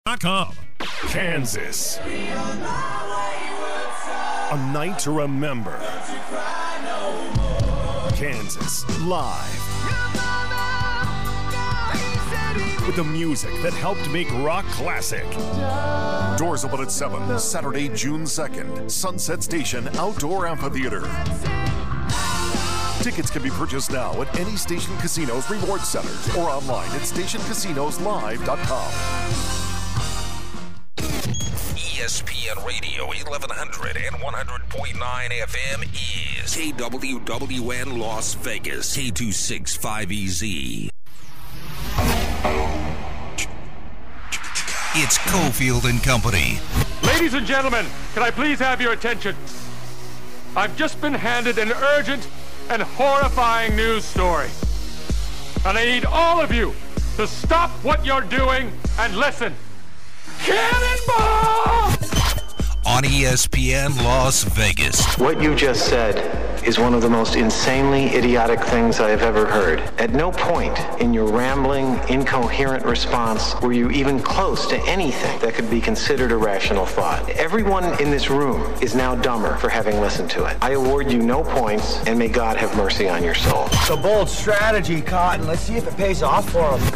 Kansas. A night to remember. Kansas Live. With the music that helped make rock classic. Doors open at 7, Saturday, June 2nd. Sunset Station Outdoor Amphitheater. Tickets can be purchased now at any Station Casinos reward centers or online at stationcasinoslive.com. ESPN Radio 1100 and 100.9 FM is KWWN Las Vegas, K265EZ. It's Cofield and Company. Ladies and gentlemen, can I please have your attention? I've just been handed an urgent and horrifying news story. And I need all of you to stop what you're doing and listen. Cannonball! On ESPN Las Vegas. What you just said is one of the most insanely idiotic things I have ever heard. At no point in your rambling, incoherent response were you even close to anything that could be considered a rational thought. Everyone in this room is now dumber for having listened to it. I award you no points, and may God have mercy on your soul. It's a bold strategy, Cotton. Let's see if it pays off for him.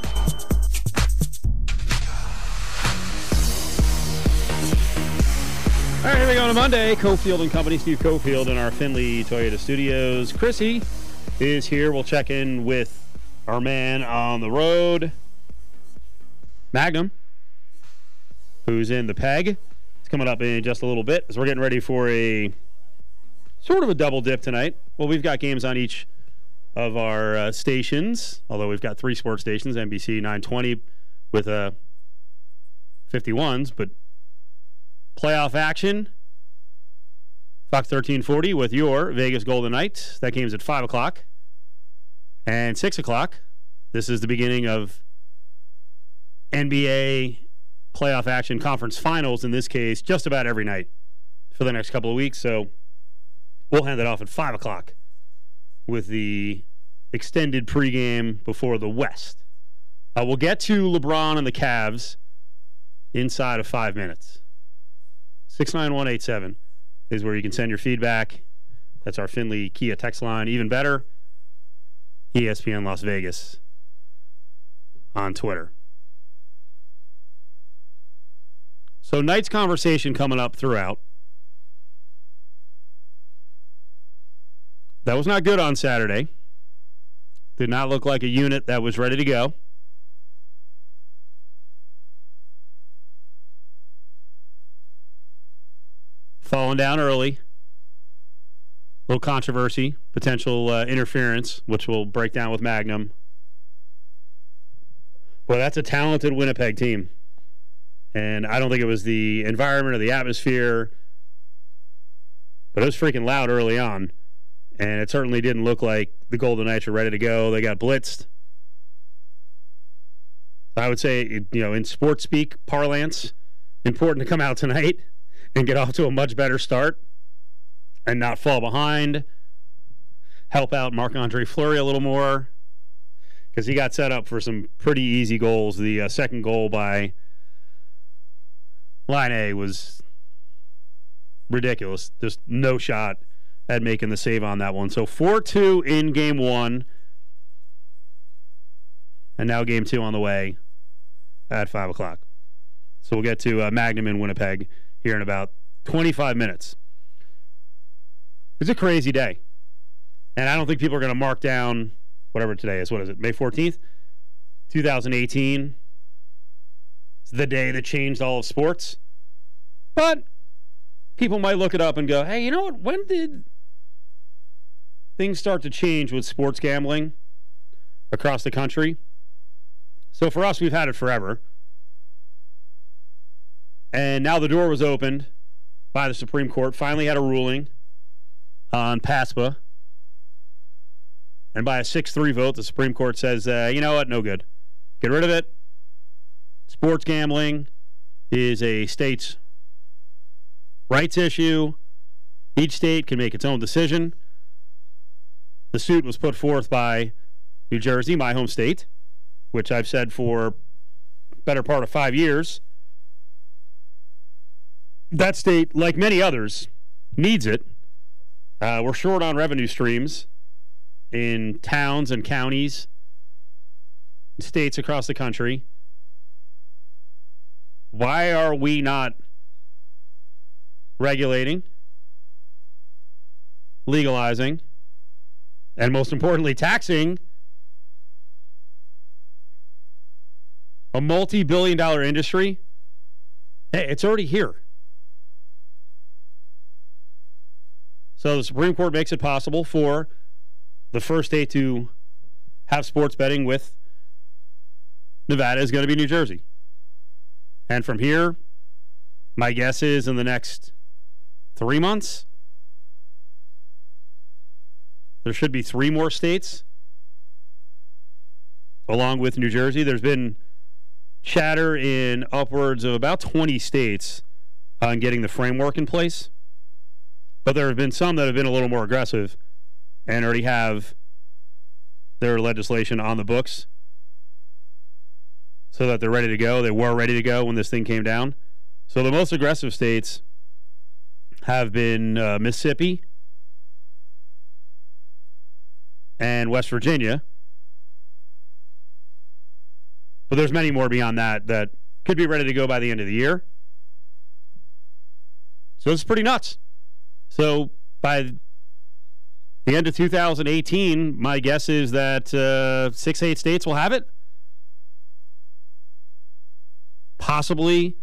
All right, here we go on a Monday. Cofield and Company, Steve Cofield in our Findlay Toyota Studios. Chrissy is here. We'll check in with our man on the road, Magnum, who's in the PEG. It's coming up in just a little bit as we're getting ready for a sort of a double dip tonight. Well, we've got games on each of our stations, although we've got 3 sports stations, NBC 920 with 51s, but playoff action, Fox 1340 with your Vegas Golden Knights. That game's at 5 o'clock. And 6 o'clock, this is the beginning of NBA playoff action conference finals, in this case, just about every night for the next couple of weeks. So we'll hand it off at 5 o'clock with the extended pregame before the West. We'll get to LeBron and the Cavs inside of 5 minutes. 69187 is where you can send your feedback. That's our Findlay Kia text line. Even better, ESPN Las Vegas on Twitter. So Knights conversation coming up throughout. That was not good on Saturday. Did not look like a unit that was ready to go. Falling down early. Little controversy, potential interference, which we'll break down with Magnum. Well, that's a talented Winnipeg team. And I don't think it was the environment or the atmosphere, but it was freaking loud early on. And it certainly didn't look like the Golden Knights were ready to go. They got blitzed. I would say, in sports speak parlance, important to come out tonight and get off to a much better start and not fall behind. Help out Marc-Andre Fleury a little more because he got set up for some pretty easy goals. The second goal by Laine was ridiculous. Just no shot at making the save on that one. So 4-2 in game 1. And now game 2 on the way at 5 o'clock. So we'll get to Magnum in Winnipeg here in about 25 minutes. It's a crazy day. And I don't think people are going to mark down whatever today is. What is it? May 14th? 2018. It's the day that changed all of sports. But people might look it up and go, hey, you know what? When did things start to change with sports gambling across the country? So for us, we've had it forever. And now the door was opened by the Supreme Court. Finally had a ruling on PASPA. And by a 6-3 vote, the Supreme Court says, you know what, no good. Get rid of it. Sports gambling is a state's rights issue. Each state can make its own decision. The suit was put forth by New Jersey, my home state, which I've said for better part of 5 years. That state, like many others, needs it. We're short on revenue streams in towns and counties, states across the country. Why are we not regulating, legalizing, and most importantly, taxing a multi-billion-dollar industry? Hey, it's already here. So the Supreme Court makes it possible for the first state to have sports betting with Nevada is going to be New Jersey. And from here, my guess is in the next 3 months, there should be 3 more states along with New Jersey. There's been chatter in upwards of about 20 states on getting the framework in place. But there have been some that have been a little more aggressive and already have their legislation on the books so that they're ready to go. They were ready to go when this thing came down. So the most aggressive states have been Mississippi and West Virginia. But there's many more beyond that that could be ready to go by the end of the year. So it's pretty nuts. So by the end of 2018, my guess is that 6-8 states will have it. Possibly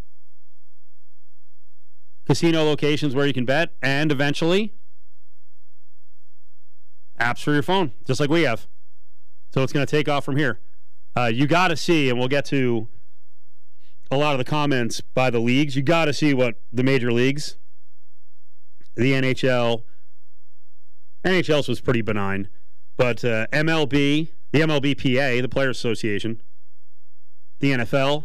casino locations where you can bet, and eventually apps for your phone, just like we have. So it's going to take off from here. You got to see, and we'll get to a lot of the comments by the leagues, you got to see what the major leagues, the NHL's was pretty benign, but MLB, the MLBPA, the Players Association, the NFL,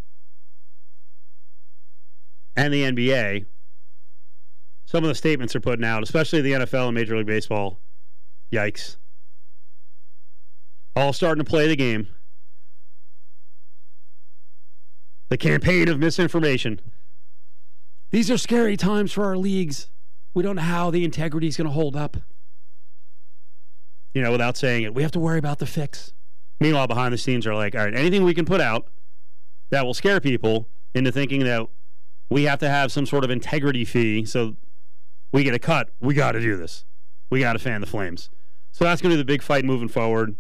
and the NBA, some of the statements are putting out, especially the NFL and Major League Baseball. Yikes. All starting to play the game. The campaign of misinformation. These are scary times for our leagues. We don't know how the integrity is going to hold up. You know, without saying it, we have to worry about the fix. Meanwhile, behind the scenes are like, all right, anything we can put out that will scare people into thinking that we have to have some sort of integrity fee so we get a cut. We got to do this. We got to fan the flames. So that's going to be the big fight moving forward.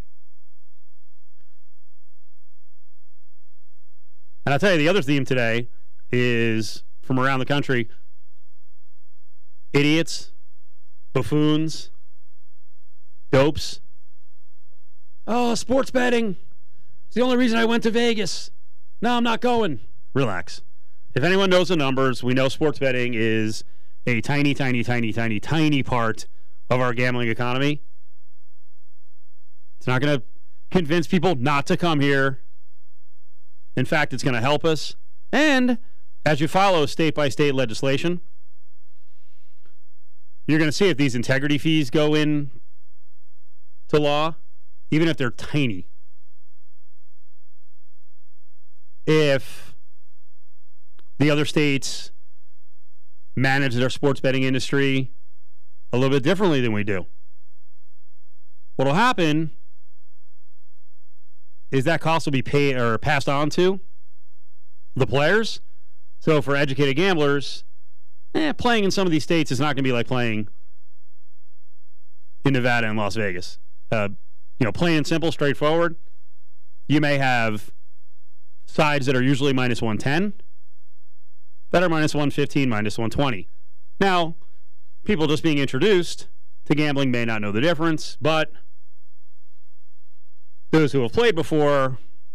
And I'll tell you, the other theme today is from around the country. Idiots, buffoons, dopes. Oh, sports betting. It's the only reason I went to Vegas. No, I'm not going. Relax. If anyone knows the numbers, we know sports betting is a tiny, tiny, tiny, tiny, tiny part of our gambling economy. It's not going to convince people not to come here. In fact, it's going to help us. And as you follow state-by-state legislation, you're going to see if these integrity fees go in to law, even if they're tiny. If the other states manage their sports betting industry a little bit differently than we do, what'll happen is that cost will be paid or passed on to the players. So for educated gamblers, playing in some of these states is not going to be like playing in Nevada and Las Vegas. Plain and simple, straightforward. You may have sides that are usually minus 110 that are minus 115, minus 120. Now, people just being introduced to gambling may not know the difference, but those who have played before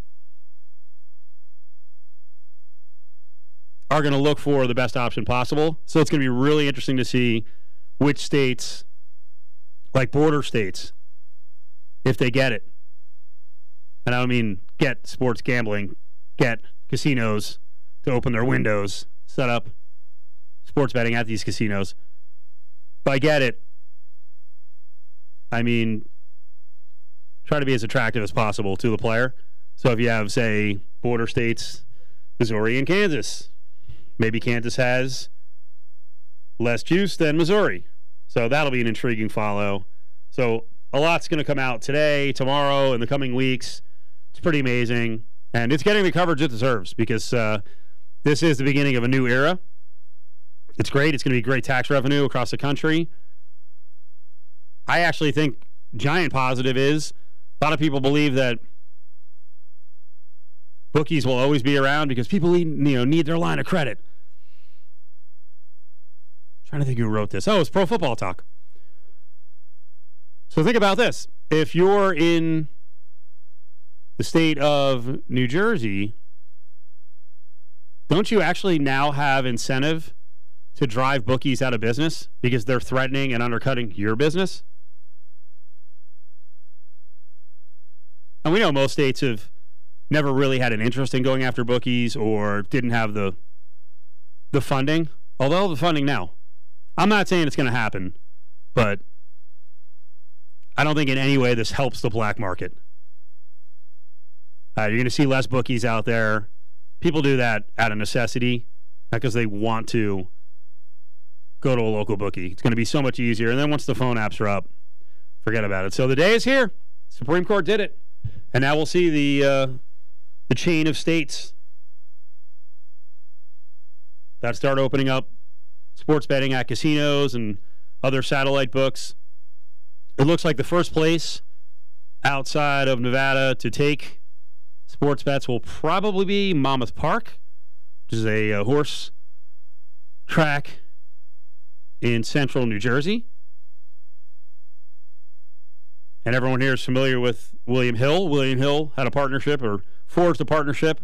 are going to look for the best option possible. So it's going to be really interesting to see which states, like border states, if they get it. And I don't mean get sports gambling, get casinos to open their windows, set up sports betting at these casinos. By get it, I mean try to be as attractive as possible to the player. So if you have, say, border states, Missouri and Kansas, maybe Kansas has less juice than Missouri. So that'll be an intriguing follow. So a lot's going to come out today, tomorrow, in the coming weeks. It's pretty amazing. And it's getting the coverage it deserves because this is the beginning of a new era. It's great. It's going to be great tax revenue across the country. I actually think giant positive is a lot of people believe that bookies will always be around because people need their line of credit. I'm trying to think who wrote this. Oh, it's Pro Football Talk. So think about this. If you're in the state of New Jersey, don't you actually now have incentive to drive bookies out of business because they're threatening and undercutting your business? And we know most states have never really had an interest in going after bookies or didn't have the funding, although the funding now. I'm not saying it's going to happen, but I don't think in any way this helps the black market. You're going to see less bookies out there. People do that out of necessity, not because they want to go to a local bookie. It's going to be so much easier. And then once the phone apps are up, forget about it. So the day is here. Supreme Court did it. And now we'll see the chain of states that start opening up sports betting at casinos and other satellite books. It looks like the first place outside of Nevada to take sports bets will probably be Monmouth Park, which is a horse track in central New Jersey. And everyone here is familiar with William Hill. William Hill had a partnership or forged a partnership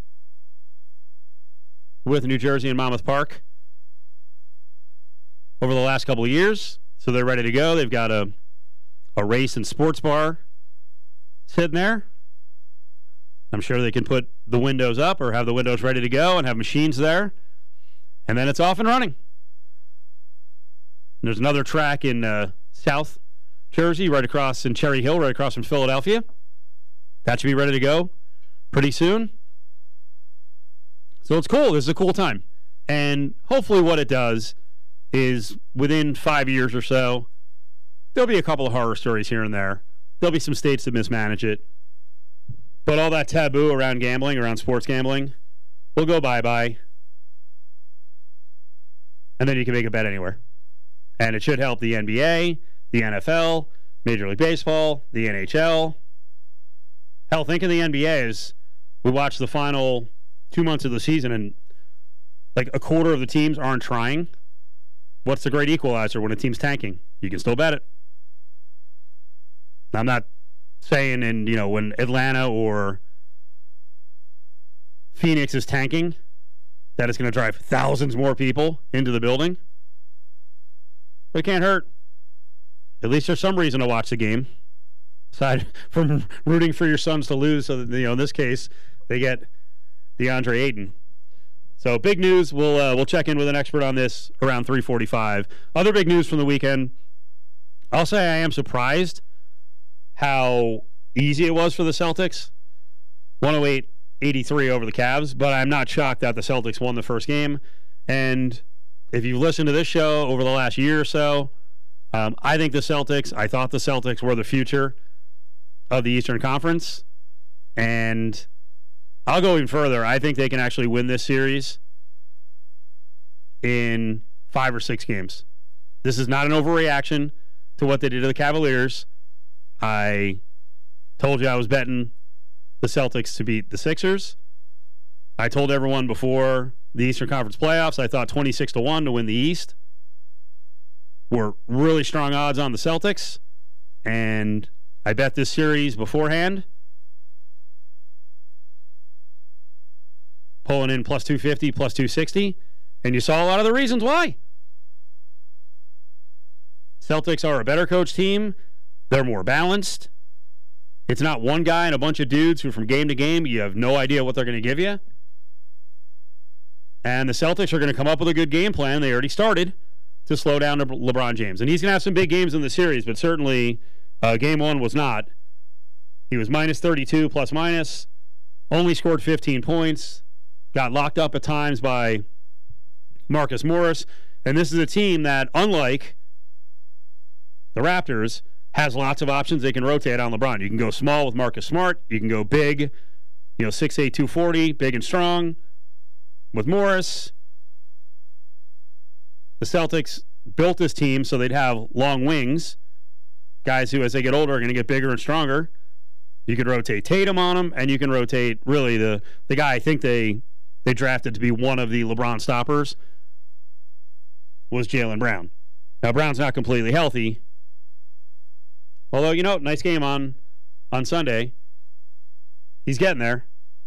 with New Jersey and Monmouth Park over the last couple of years. So they're ready to go. They've got a race and sports bar sitting there. I'm sure they can put the windows up or have the windows ready to go and have machines there. And then it's off and running. And there's another track in South Jersey, right across in Cherry Hill, right across from Philadelphia. That should be ready to go pretty soon. So it's cool. This is a cool time. And hopefully what it does is within 5 years or so, there'll be a couple of horror stories here and there. There'll be some states that mismanage it. But all that taboo around gambling, around sports gambling, will go bye-bye. And then you can make a bet anywhere. And it should help the NBA, the NFL, Major League Baseball, the NHL. Hell, think of the NBA as we watch the final 2 months of the season and like a quarter of the teams aren't trying. What's the great equalizer when a team's tanking? You can still bet it. I'm not saying when Atlanta or Phoenix is tanking that it's going to drive thousands more people into the building. But it can't hurt. At least there's some reason to watch the game, aside from rooting for your Suns to lose. So that, in this case, they get DeAndre Ayton. So big news. We'll check in with an expert on this around 3:45. Other big news from the weekend. I'll say I am surprised how easy it was for the Celtics. 108-83 over the Cavs, but I'm not shocked that the Celtics won the first game. And if you've listened to this show over the last year or so, I thought the Celtics were the future of the Eastern Conference. And I'll go even further. I think they can actually win this series in 5 or 6 games. This is not an overreaction to what they did to the Cavaliers. I told you I was betting the Celtics to beat the Sixers. I told everyone before the Eastern Conference playoffs, I thought 26-1 to win the East were really strong odds on the Celtics. And I bet this series beforehand, pulling in plus 250, plus 260, and you saw a lot of the reasons why. Celtics are a better coach team. They're more balanced. It's not one guy and a bunch of dudes who from game to game, you have no idea what they're going to give you. And the Celtics are going to come up with a good game plan. They already started to slow down LeBron James. And he's going to have some big games in the series, but certainly game one was not. He was minus 32 plus minus only scored 15 points, got locked up at times by Marcus Morris. And this is a team that, unlike the Raptors, has lots of options. They can rotate on LeBron. You can go small with Marcus Smart. You can go big, 6'8", 240, big and strong with Morris. The Celtics built this team so they'd have long wings, guys who, as they get older, are going to get bigger and stronger. You could rotate Tatum on them, and you can rotate, really, the guy I think they drafted to be one of the LeBron stoppers was Jaylen Brown. Now, Brown's not completely healthy. Although, nice game on Sunday. He's getting there.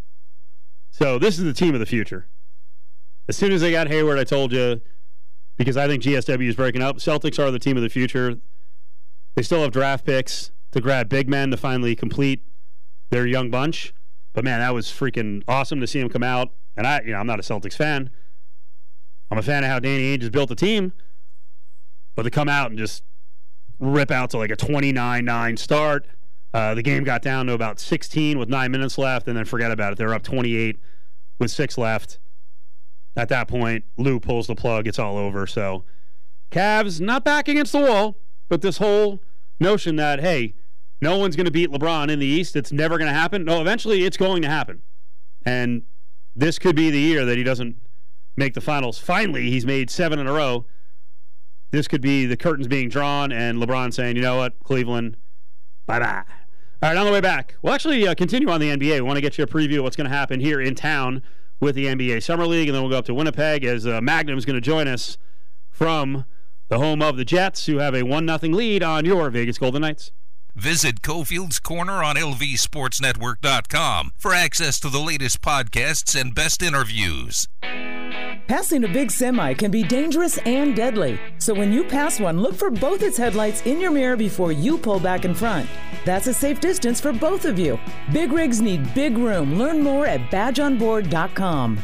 So this is the team of the future. As soon as they got Hayward, I told you, because I think GSW is breaking up, Celtics are the team of the future. They still have draft picks to grab big men to finally complete their young bunch. But, man, that was freaking awesome to see him come out. And I'm not a Celtics fan. I'm a fan of how Danny Ainge has built the team. But to come out and just rip out to like a 29-9 start. The game got down to about 16 with 9 minutes left, and then forget about it. They're up 28 with 6 left. At that point, Lou pulls the plug. It's all over. So Cavs not back against the wall, but this whole notion that, hey, no one's going to beat LeBron in the East. It's never going to happen. No, eventually it's going to happen. And this could be the year that he doesn't make the finals. Finally, he's made 7 in a row. This could be the curtains being drawn and LeBron saying, you know what, Cleveland, bye-bye. All right, on the way back, we'll actually continue on the NBA. We want to get you a preview of what's going to happen here in town with the NBA Summer League, and then we'll go up to Winnipeg as Magnum's going to join us from the home of the Jets, who have a 1-0 lead on your Vegas Golden Knights. Visit Cofield's Corner on LVSportsNetwork.com for access to the latest podcasts and best interviews. Passing a big semi can be dangerous and deadly. So when you pass one, look for both its headlights in your mirror before you pull back in front. That's a safe distance for both of you. Big rigs need big room. Learn more at badgeonboard.com.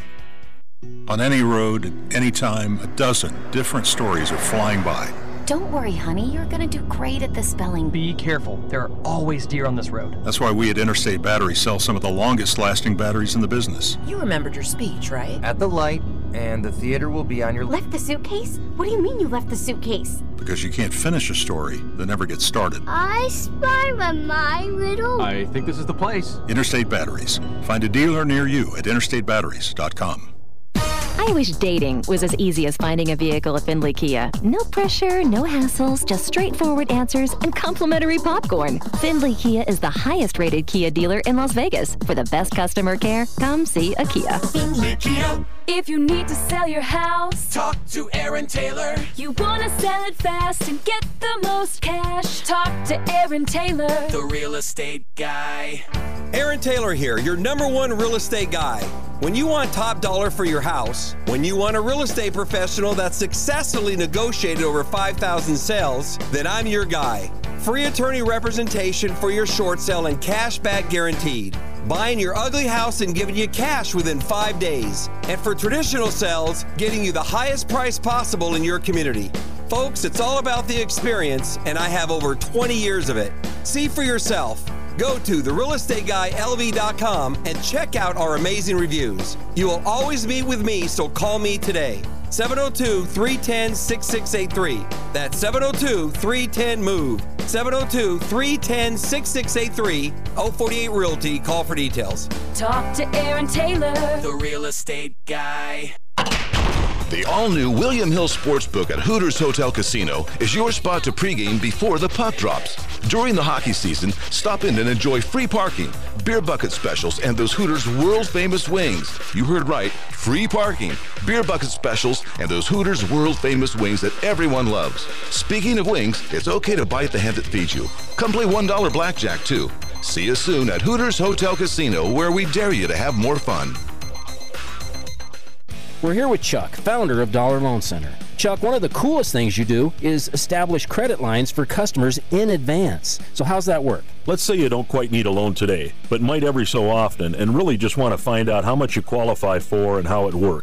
On any road, at any time, a dozen different stories are flying by. Don't worry, honey. You're going to do great at the spelling. Be careful. There are always deer on this road. That's why we at Interstate Battery sell some of the longest-lasting batteries in the business. You remembered your speech, right? At the light, and the theater will be on your... Left the suitcase? What do you mean you left the suitcase? Because you can't finish a story that never gets started. I spy my riddle. I think this is the place. Interstate Batteries. Find a dealer near you at interstatebatteries.com. I wish dating was as easy as finding a vehicle at Findlay Kia. No pressure, no hassles, just straightforward answers and complimentary popcorn. Findlay Kia is the highest-rated Kia dealer in Las Vegas. For the best customer care, come see a Kia. Findlay Kia. If you need to sell your house, talk to Aaron Taylor. You want to sell it fast and get the most cash, talk to Aaron Taylor, the real estate guy. Aaron Taylor here, your #1 real estate guy. When you want top dollar for your house, when you want a real estate professional that successfully negotiated over 5,000 sales, then I'm your guy. Free attorney representation for your short sale and cash back guaranteed. Buying your ugly house and giving you cash within 5 days. And for traditional sales, getting you the highest price possible in your community. Folks, it's all about the experience, and I have over 20 years of it. See for yourself. Go to therealestateguyLV.com and check out our amazing reviews. You will always meet with me, so call me today. 702-310-6683. That's 702-310-MOVE. 702-310-6683. 048 Realty. Call for details. Talk to Aaron Taylor, the real estate guy. The all-new William Hill Sportsbook at Hooters Hotel Casino is your spot to pregame before the puck drops. During the hockey season, stop in and enjoy free parking, beer bucket specials, and those Hooters world-famous wings. You heard right, free parking, beer bucket specials, and those Hooters world-famous wings that everyone loves. Speaking of wings, it's okay to bite the hand that feeds you. Come play $1 blackjack, too. See you soon at Hooters Hotel Casino, where we dare you to have more fun. We're here with Chuck, founder of Dollar Loan Center. Chuck, one of the coolest things you do is establish credit lines for customers in advance. So how's that work? Let's say you don't quite need a loan today, but might every so often, and really just want to find out how much you qualify for and how it works.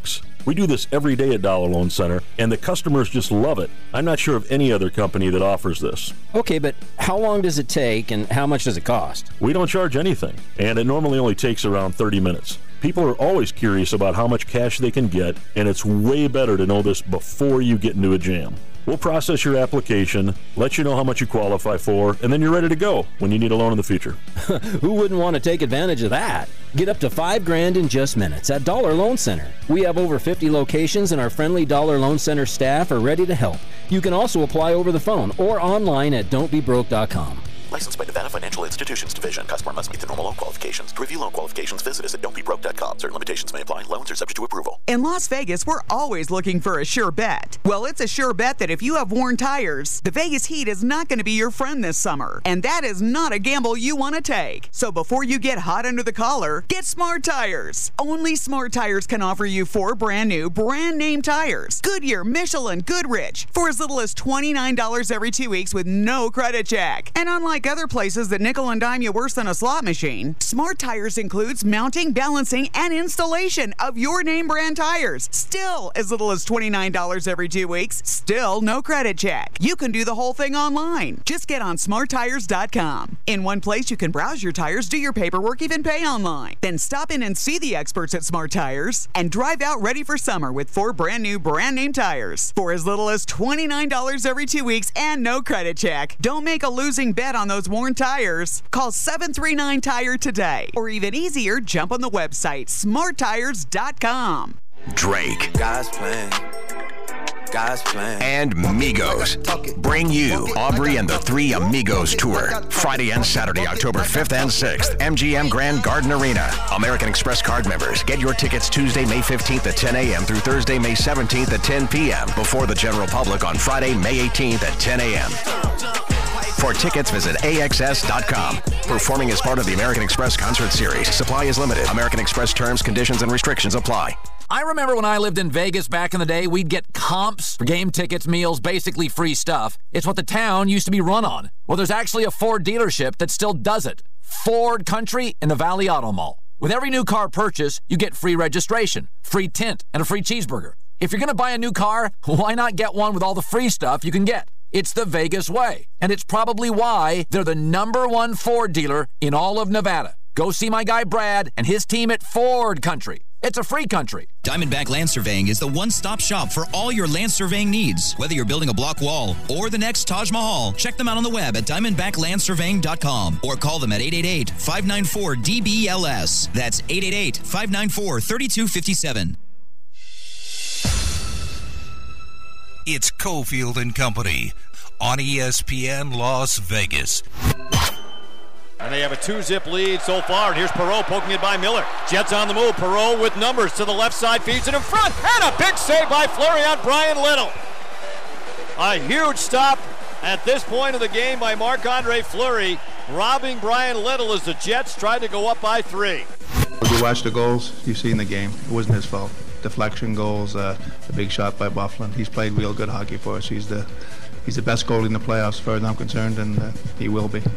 We do this every day at Dollar Loan Center, and the customers just love it. I'm not sure of any other company that offers this. Okay, but how long does it take and how much does it cost? We don't charge anything, and it normally only takes around 30 minutes. People are always curious about how much cash they can get, and it's way better to know this before you get into a jam. We'll process your application, let you know how much you qualify for, and then you're ready to go when you need a loan in the future. Who wouldn't want to take advantage of that? Get up to $5,000 in just minutes at Dollar Loan Center. We have over 50 locations, and our friendly Dollar Loan Center staff are ready to help. You can also apply over the phone or online at don'tbebroke.com. Licensed by Nevada Financial Institutions Division. Customer must meet the normal loan qualifications. To review loan qualifications, visit us at don'tbebroke.com. Certain limitations may apply. Loans are subject to approval. In Las Vegas, we're always looking for a sure bet. Well, it's a sure bet that if you have worn tires, the Vegas heat is not going to be your friend this summer. And that is not a gamble you want to take. So before you get hot under the collar, get Smart Tires. Only Smart Tires can offer you 4 brand new, brand name tires. Goodyear, Michelin, Goodrich, for as little as $29 every 2 weeks with no credit check. And unlike other places that nickel and dime you worse than a slot machine, Smart Tires includes mounting, balancing, and installation of your name brand tires. Still as little as $29 every 2 weeks. Still no credit check. You can do the whole thing online. Just get on smarttires.com. In one place, you can browse your tires, do your paperwork, even pay online. Then stop in and see the experts at Smart Tires and drive out ready for summer with 4 brand new, brand name tires for as little as $29 every 2 weeks and no credit check. Don't make a losing bet on those worn tires. Call 739-TIRE today. Or even easier, jump on the website, smarttires.com. Drake. God's plan. And Migos bring you Aubrey and the Three Amigos Tour. Friday and Saturday, October 5th and 6th, MGM Grand Garden Arena. American Express card members, get your tickets Tuesday, May 15th at 10 a.m. through Thursday, May 17th at 10 p.m. before the general public on Friday, May 18th at 10 a.m. For tickets, visit AXS.com. Performing as part of the American Express Concert Series. Supply is limited. American Express terms, conditions, and restrictions apply. I remember when I lived in Vegas back in the day, we'd get comps for game tickets, meals, basically free stuff. It's what the town used to be run on. Well, there's actually a Ford dealership that still does it. Ford Country in the Valley Auto Mall. With every new car purchase, you get free registration, free tint, and a free cheeseburger. If you're going to buy a new car, why not get one with all the free stuff you can get? It's the Vegas way, and it's probably why they're the #1 Ford dealer in all of Nevada. Go see my guy Brad and his team at Ford Country. It's a free country. Diamondback Land Surveying is the one-stop shop for all your land surveying needs. Whether you're building a block wall or the next Taj Mahal, check them out on the web at diamondbacklandsurveying.com or call them at 888-594-DBLS. That's 888-594-3257. It's Cofield and Company on ESPN Las Vegas. And they have a 2-zip lead so far. And here's Perreault poking it by Miller. Jets on the move. Perreault with numbers to the left side. Feeds it in front. And a big save by Fleury on Brian Little. A huge stop at this point of the game by Marc-Andre Fleury, robbing Brian Little as the Jets tried to go up by 3. If you watch the goals you've seen the game, it wasn't his fault. Deflection goals, the big shot by Byfuglien. He's played real good hockey for us. He's the best goalie in the playoffs as far as I'm concerned, and he will be.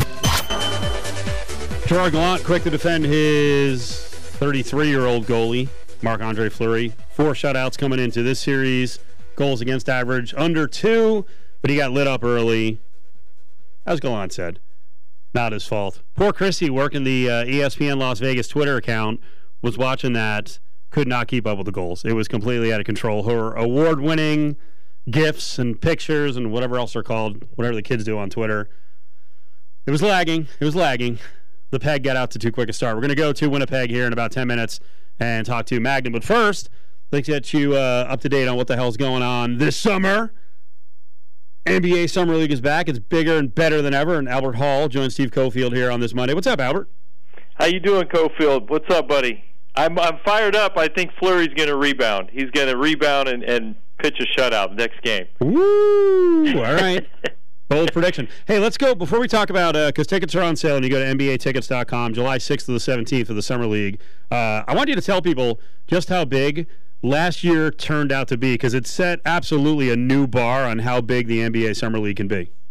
Gerard Gallant quick to defend his 33-year-old goalie, Marc-Andre Fleury. 4 shutouts coming into this series. Goals against average under 2, but he got lit up early. As Gallant said, not his fault. Poor Chrissy working the ESPN Las Vegas Twitter account was watching that, could not keep up with the goals. It was completely out of control. Her award-winning GIFs and pictures and whatever else they're called, whatever the kids do on Twitter, it was lagging. The Peg got out to too quick a start. We're going to go to Winnipeg here in about 10 minutes and talk to Magnum. But first, let's get you up to date on what the hell's going on this summer. NBA Summer League is back. It's bigger and better than ever. And Albert Hall joins Steve Cofield here on this Monday. What's up, Albert? How you doing, Cofield? What's up, buddy? I'm fired up. I think Fleury's going to rebound. He's going to rebound and pitch a shutout next game. Woo! All right. Bold prediction. Hey, let's go, before we talk about, because tickets are on sale and you go to NBAtickets.com, July 6th to the 17th of the Summer League. I want you to tell people just how big last year turned out to be, because it set absolutely a new bar on how big the NBA Summer League can be.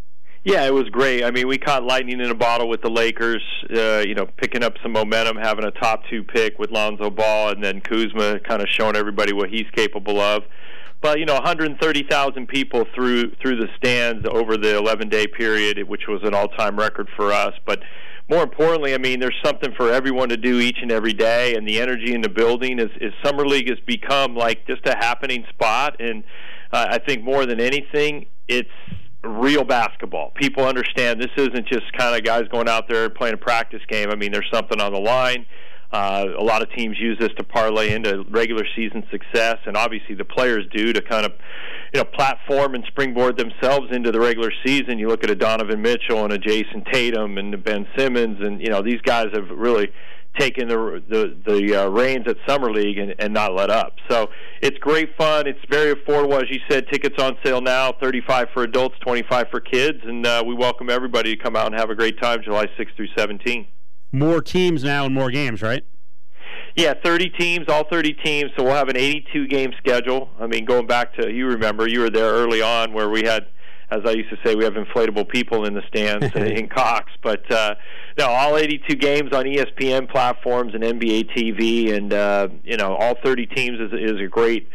Yeah, it was great. I mean, we caught lightning in a bottle with the Lakers, picking up some momentum, having a top 2 pick with Lonzo Ball, and then Kuzma kind of showing everybody what he's capable of. But, 130,000 people through the stands over the 11-day period, which was an all-time record for us. But more importantly, I mean, there's something for everyone to do each and every day, and the energy in the building is Summer League has become like just a happening spot. And I think more than anything, it's real basketball. People understand this isn't just kind of guys going out there playing a practice game. I mean, there's something on the line. A lot of teams use this to parlay into regular season success, and obviously the players do to kind of, platform and springboard themselves into the regular season. You look at a Donovan Mitchell and a Jason Tatum and a Ben Simmons, and these guys have really taken the reins at Summer League and not let up. So it's great fun. It's very affordable, as you said. Tickets on sale now, $35 for adults, $25 for kids, and we welcome everybody to come out and have a great time July 6th through 17th. More teams now and more games, right? Yeah, 30 teams, all 30 teams, so we'll have an 82-game schedule. I mean, going back to, you remember, you were there early on where we had, as I used to say, we have inflatable people in the stands in Cox. But, no, all 82 games on ESPN platforms and NBA TV, and, all 30 teams is a great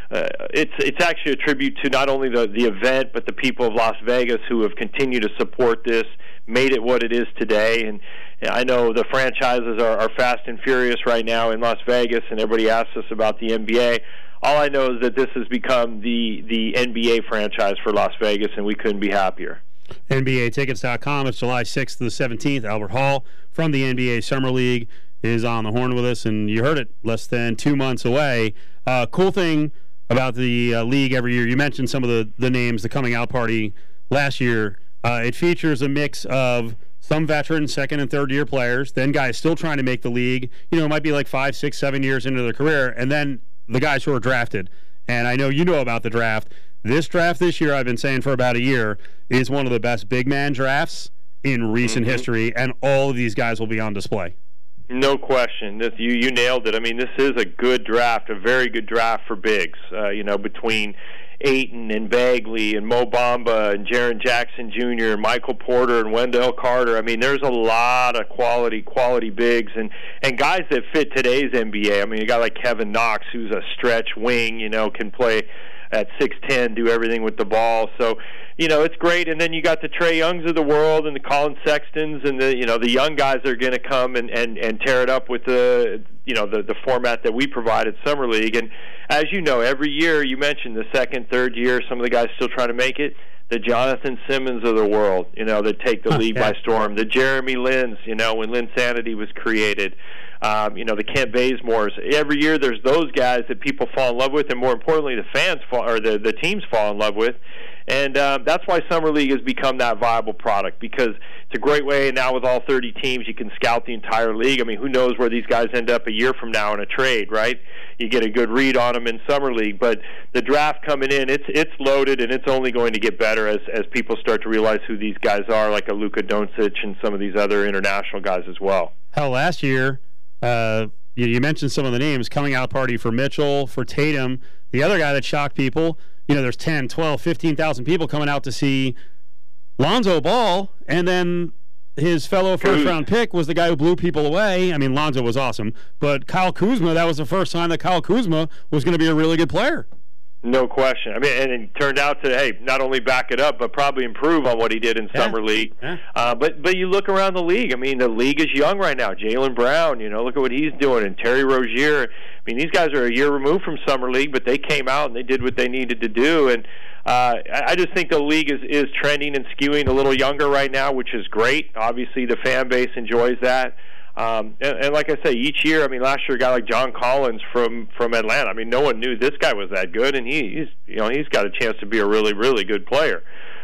it's actually a tribute to not only the event, but the people of Las Vegas who have continued to support this, made it what it is today. And I know the franchises are fast and furious right now in Las Vegas, and everybody asks us about the NBA. All I know is that this has become the NBA franchise for Las Vegas, and we couldn't be happier. NBAtickets.com. It's July 6th to the 17th. Albert Hall from the NBA Summer League is on the horn with us, and you heard it, less than 2 months away. Cool thing about the league every year, you mentioned some of the names, the coming out party last year. It features a mix of some veteran second and third year players, then guys still trying to make the league. It might be like 5, 6, 7 years into their career, and then the guys who are drafted. And I know you know about the draft. This draft this year, I've been saying for about a year, is one of the best big man drafts in recent history, and all of these guys will be on display. No question. You nailed it. I mean, this is a good draft, a very good draft for bigs. Between Ayton and Bagley and Mo Bamba and Jaren Jackson Jr. and Michael Porter and Wendell Carter. I mean, there's a lot of quality bigs and guys that fit today's NBA. I mean, a guy like Kevin Knox, who's a stretch wing, can play at 6'10", do everything with the ball. So, it's great. And then you got the Trae Youngs of the world and the Colin Sextons and the young guys that are going to come and tear it up with the format that we provide at Summer League. And as you know, every year, you mentioned the second, third year, some of the guys still trying to make it. The Jonathan Simmons of the world, that take the league by storm. The Jeremy Lins, when Linsanity was created. The Kent Bazemores. Every year there's those guys that people fall in love with, and more importantly, the fans the teams fall in love with. And that's why Summer League has become that viable product, because it's a great way. Now with all 30 teams, you can scout the entire league. I mean, who knows where these guys end up a year from now in a trade, right? You get a good read on them in Summer League. But the draft coming in, it's loaded, and it's only going to get better as people start to realize who these guys are, like a Luka Doncic and some of these other international guys as well. Hell, last year, you mentioned some of the names, coming out party for Mitchell, for Tatum. The other guy that shocked people, there's 10, 12, 15,000 people coming out to see Lonzo Ball, and then his fellow first-round pick was the guy who blew people away. I mean, Lonzo was awesome, but Kyle Kuzma, that was the first time that Kyle Kuzma was going to be a really good player. No question. I mean, and it turned out to, not only back it up, but probably improve on what he did in Summer League. Yeah. But you look around the league. I mean, the league is young right now. Jaylen Brown, look at what he's doing, and Terry Rozier. I mean, these guys are a year removed from Summer League, but they came out and they did what they needed to do. And I just think the league is trending and skewing a little younger right now, which is great. Obviously, the fan base enjoys that. And like I say, each year, I mean, last year a guy like John Collins from Atlanta, I mean, no one knew this guy was that good, and he's got a chance to be a really, really good player.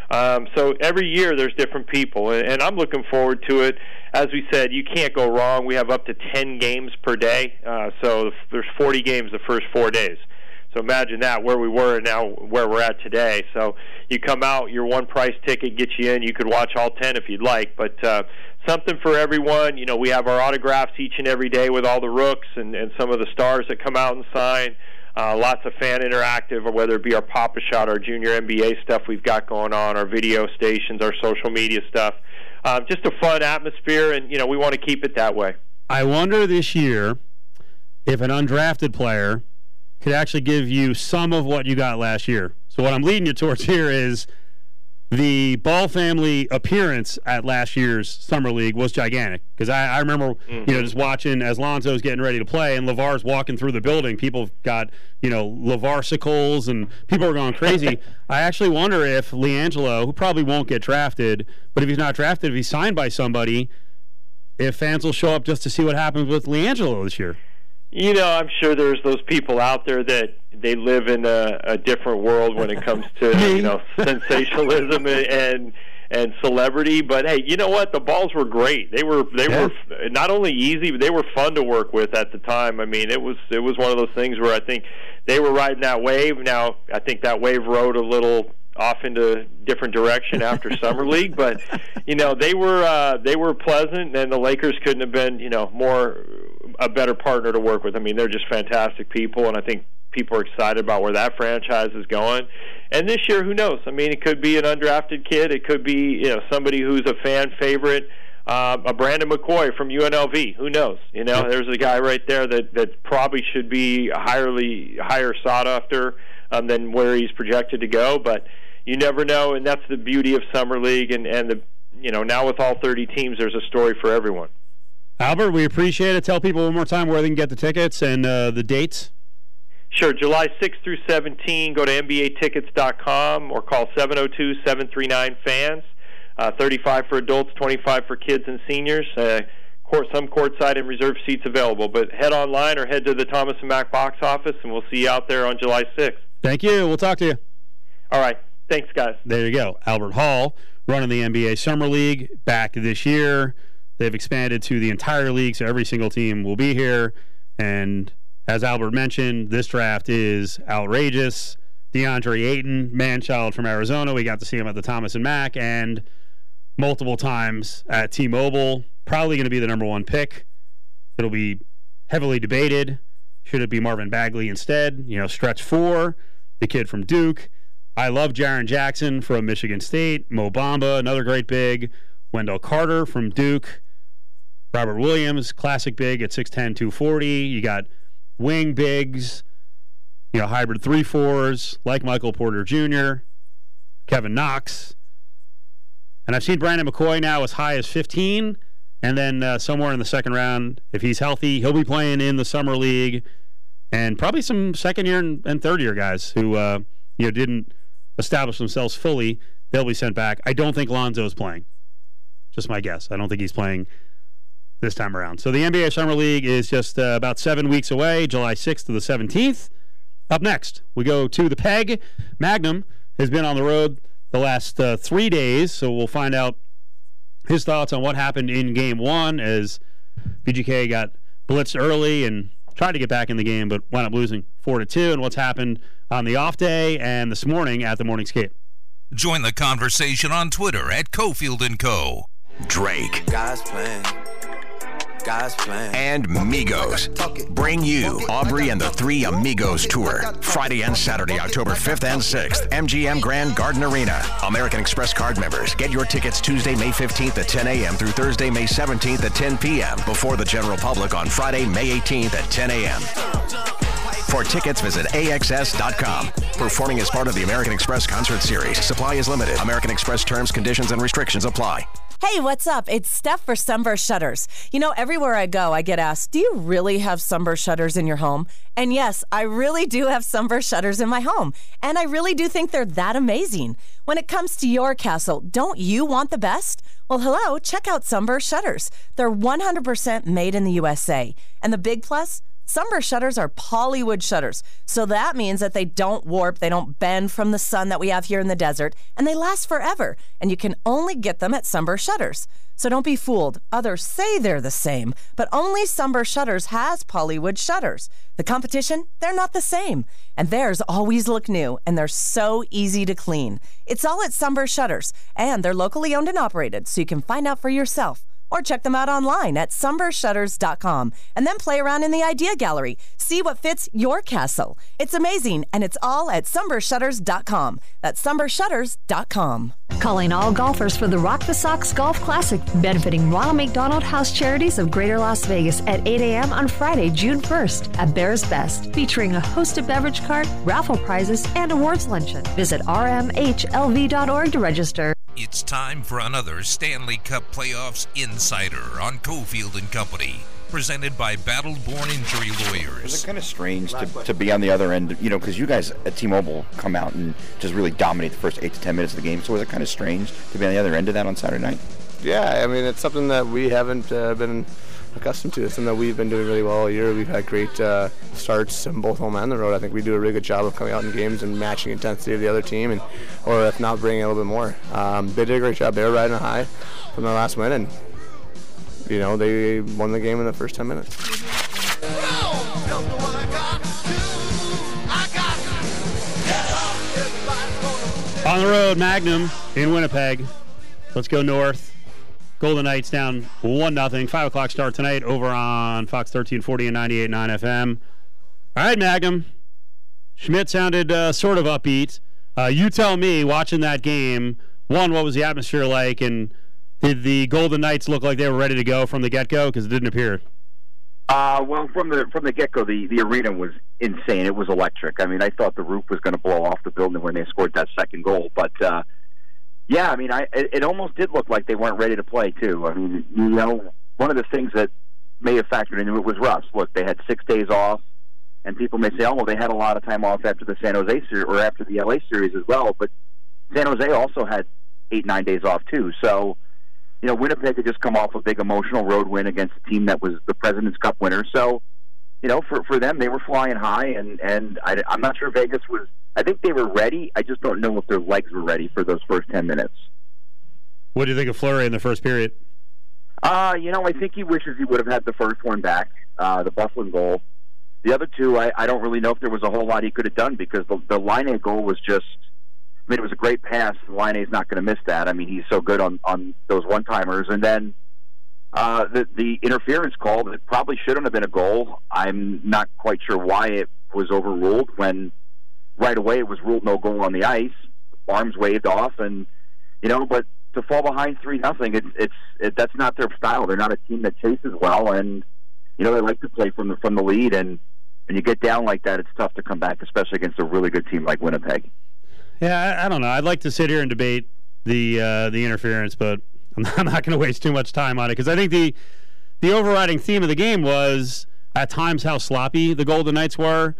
So every year there's different people, and I'm looking forward to it. As we said, you can't go wrong. We have up to 10 games per day, so there's 40 games the first 4 days. So imagine that, where we were and now where we're at today. So you come out, your one price ticket gets you in. You could watch all 10 if you'd like, but something for everyone. We have our autographs each and every day with all the rooks and some of the stars that come out and sign. lots of fan interactive, or whether it be our Pop-A-Shot, our junior NBA stuff we've got going on, our video stations, our social media stuff. Just a fun atmosphere, and we want to keep it that way. I wonder this year if an undrafted player could actually give you some of what you got last year. So what I'm leading you towards here is the Ball family appearance at last year's Summer League was gigantic, because I remember just watching as Lonzo's getting ready to play and LeVar's walking through the building. People got LeVarsicles and people were going crazy. I actually wonder if LiAngelo, who probably won't get drafted, but if he's not drafted, if he's signed by somebody, if fans will show up just to see what happens with LiAngelo this year. I'm sure there's those people out there that they live in a different world when it comes to sensationalism and celebrity. But hey, you know what? The Balls were great. They were not only easy, but they were fun to work with at the time. I mean, it was one of those things where I think they were riding that wave. Now I think that wave rode a little off into a different direction after Summer League, but they were pleasant, and the Lakers couldn't have been a better partner to work with. I mean, they're just fantastic people, and I think people are excited about where that franchise is going. And this year, who knows? I mean, it could be an undrafted kid, it could be somebody who's a fan favorite, a Brandon McCoy from UNLV. Who knows? There's a guy right there that probably should be higher sought after than where he's projected to go, but you never know, and that's the beauty of Summer League, and now with all 30 teams, there's a story for everyone. Albert, we appreciate it. Tell people one more time where they can get the tickets and the dates. Sure, July 6th through 17, go to NBAtickets.com or call 702-739-FANS. 35 for adults, 25 for kids and seniors. Some courtside and reserved seats available. But head online or head to the Thomas & Mack box office, and we'll see you out there on July 6th. Thank you. We'll talk to you. All right. Thanks, guys. There you go. Albert Hall running the NBA Summer League back this year. They've expanded to the entire league, so every single team will be here. And as Albert mentioned, this draft is outrageous. DeAndre Ayton, man-child from Arizona. We got to see him at the Thomas & Mack and multiple times at T-Mobile. Probably going to be the number one pick. It'll be heavily debated. Should it be Marvin Bagley instead? Stretch 4, the kid from Duke. I love Jaren Jackson from Michigan State. Mo Bamba, another great big. Wendell Carter from Duke. Robert Williams, classic big at 6'10", 240. You got wing bigs, hybrid 3-4s, like Michael Porter Jr., Kevin Knox. And I've seen Brandon McCoy now as high as 15, and then somewhere in the second round, if he's healthy, he'll be playing in the Summer League. And probably some second-year and third-year guys who didn't establish themselves fully, they'll be sent back. I don't think Lonzo's playing. Just my guess. I don't think he's playing this time around. So the NBA Summer League is just about 7 weeks away, July 6th to the 17th. Up next, we go to the Peg. Magnum has been on the road the last 3 days, so we'll find out his thoughts on what happened in Game 1 as VGK got blitzed early and tried to get back in the game, but wound up losing 4-2, and what's happened on the off day and this morning at the Morning Skate. Join the conversation on Twitter at Cofield & Co. Drake. God's plan. And Migos bring you Aubrey and the Three Amigos Tour. Friday and Saturday, October 5th and 6th, MGM Grand Garden Arena. American Express card members, get your tickets Tuesday, May 15th at 10 a.m. through Thursday, May 17th at 10 p.m. before the general public on Friday, May 18th at 10 a.m. For tickets, visit AXS.com. Performing as part of the American Express Concert Series. Supply is limited. American Express terms, conditions, and restrictions apply. Hey, what's up? It's Steph for Sunburst Shutters. Everywhere I go, I get asked, do you really have Sunburst Shutters in your home? And yes, I really do have Sunburst Shutters in my home. And I really do think they're that amazing. When it comes to your castle, don't you want the best? Well, hello, check out Sunburst Shutters. They're 100% made in the USA. And the big plus? Sunburst shutters are polywood shutters, so that means that they don't warp, they don't bend from the sun that we have here in the desert, and they last forever, and you can only get them at Sunburst Shutters. So don't be fooled. Others say they're the same, but only Sunburst Shutters has polywood shutters. The competition, they're not the same, and theirs always look new, and they're so easy to clean. It's all at Sunburst Shutters, and they're locally owned and operated, so you can find out for yourself. or check them out online at sunburstshutters.com and then play around in the idea gallery. See what fits your castle. It's amazing, and it's all at sunburstshutters.com. That's sunburstshutters.com. Calling all golfers for the Rock the Socks Golf Classic, benefiting Ronald McDonald House Charities of Greater Las Vegas at 8 a.m. on Friday, June 1st at Bears Best, featuring a hosted beverage cart, raffle prizes, and awards luncheon. Visit rmhlv.org to register. It's time for another Stanley Cup Playoffs Insider on Cofield and Company, presented by Battle-Born Injury Lawyers. Was it kind of strange to be on the other end, because you guys at T-Mobile come out and just really dominate the first 8 to 10 minutes of the game, so was it kind of strange to be on the other end of that on Saturday night? Yeah, I mean, it's something that we haven't been accustomed to. It's something that we've been doing really well all year. We've had great starts on both home and the road. I think we do a really good job of coming out in games and matching the intensity of the other team, or if not, bringing a little bit more. They did a great job. They were riding a high from their last win, and they won the game in the first 10 minutes. On the road, Magnum in Winnipeg. Let's go north. Golden Knights down 1-0. 5 o'clock start tonight over on Fox 1340 and 98.9 FM. All right, Magnum. Schmidt sounded sort of upbeat. You tell me, watching that game, one, what was the atmosphere like, and did the Golden Knights look like they were ready to go from the get-go? Because it didn't appear. Well, from the get-go, the arena was insane. It was electric. I mean, I thought the roof was going to blow off the building when they scored that second goal. But, yeah, I mean, it almost did look like they weren't ready to play, too. I mean, one of the things that may have factored into it was rust. Look, they had 6 days off, and people may say, oh, well, they had a lot of time off after the San Jose series or after the LA series as well. But San Jose also had 8-9 days off, too. So, Winnipeg had just come off a big emotional road win against a team that was the President's Cup winner. So, for them, they were flying high, and I'm not sure Vegas was. I think they were ready. I just don't know if their legs were ready for those first 10 minutes. What do you think of Fleury in the first period? I think he wishes he would have had the first one back, the Bufflin goal. The other two, I don't really know if there was a whole lot he could have done, because the Laine goal was just. I mean, it was a great pass. Laine's not going to miss that. I mean, he's so good on those one-timers. And then the interference call that probably shouldn't have been a goal. I'm not quite sure why it was overruled when right away it was ruled no goal on the ice. Arms waved off, and but to fall behind 3-0, that's not their style. They're not a team that chases well, and they like to play from the lead. And when you get down like that, it's tough to come back, especially against a really good team like Winnipeg. Yeah, I don't know. I'd like to sit here and debate the interference, but I'm not going to waste too much time on it, because I think the overriding theme of the game was at times how sloppy the Golden Knights were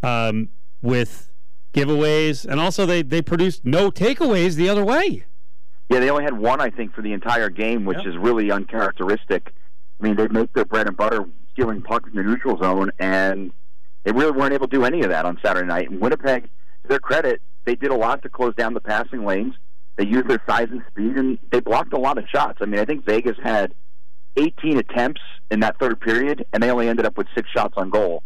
with giveaways, and also they produced no takeaways the other way. Yeah, they only had one, I think, for the entire game, which is really uncharacteristic. I mean, they make their bread and butter stealing pucks in the neutral zone, and they really weren't able to do any of that on Saturday night. And Winnipeg, to their credit, they did a lot to close down the passing lanes. They used their size and speed, and they blocked a lot of shots. I mean, I think Vegas had 18 attempts in that third period, and they only ended up with 6 shots on goal.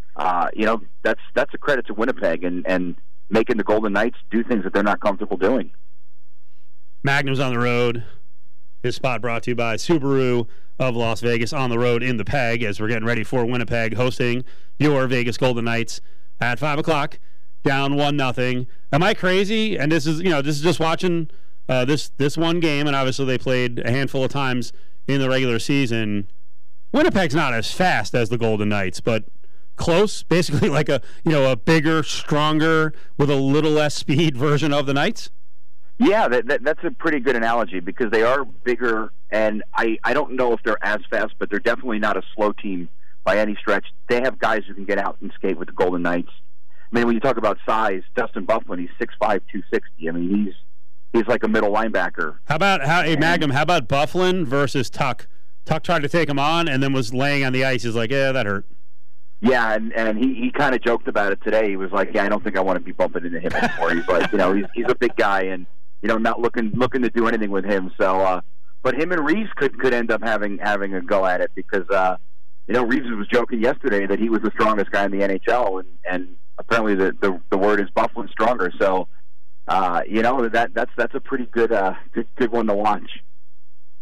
That's a credit to Winnipeg and making the Golden Knights do things that they're not comfortable doing. Magnum's on the road. His spot brought to you by Subaru of Las Vegas, on the road in the PEG, as we're getting ready for Winnipeg hosting your Vegas Golden Knights at 5 o'clock. Down 1-0. Am I crazy? And this is just watching this one game, and obviously they played a handful of times in the regular season. Winnipeg's not as fast as the Golden Knights, but close, basically like a bigger, stronger, with a little less speed version of the Knights. Yeah, that's a pretty good analogy, because they are bigger, and I don't know if they're as fast, but they're definitely not a slow team by any stretch. They have guys who can get out and skate with the Golden Knights. I mean, when you talk about size, Dustin Bufflin, he's 6'5", 260. I mean, he's like a middle linebacker. Magnum, how about Bufflin versus Tuck? Tuck tried to take him on and then was laying on the ice. He's like, yeah, that hurt. Yeah, and he kind of joked about it today. He was like, yeah, I don't think I want to be bumping into him anymore. He's like, he's a big guy, and not looking to do anything with him. So, but him and Reeves could end up having a go at it, because Reeves was joking yesterday that he was the strongest guy in the NHL, and apparently the word is Bufflin stronger. So, that's a pretty good one to watch.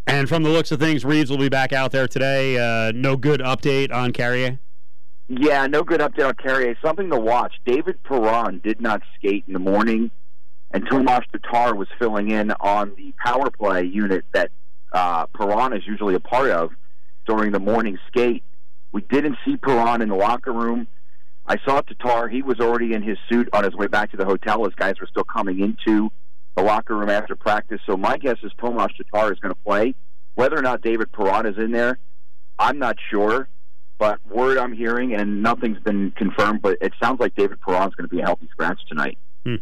And from the looks of things, Reeves will be back out there today. No good update on Carrier? Yeah, no good update on Carrier. Something to watch. David Perron did not skate in the morning, and Tomas Tatar was filling in on the power play unit that Perron is usually a part of during the morning skate. We didn't see Perron in the locker room. I saw Tatar. He was already in his suit on his way back to the hotel. His guys were still coming into the locker room after practice. So my guess is Tomas Tatar is going to play. Whether or not David Perron is in there, I'm not sure. But word I'm hearing, and nothing's been confirmed, but it sounds like David Perron's going to be a healthy scratch tonight.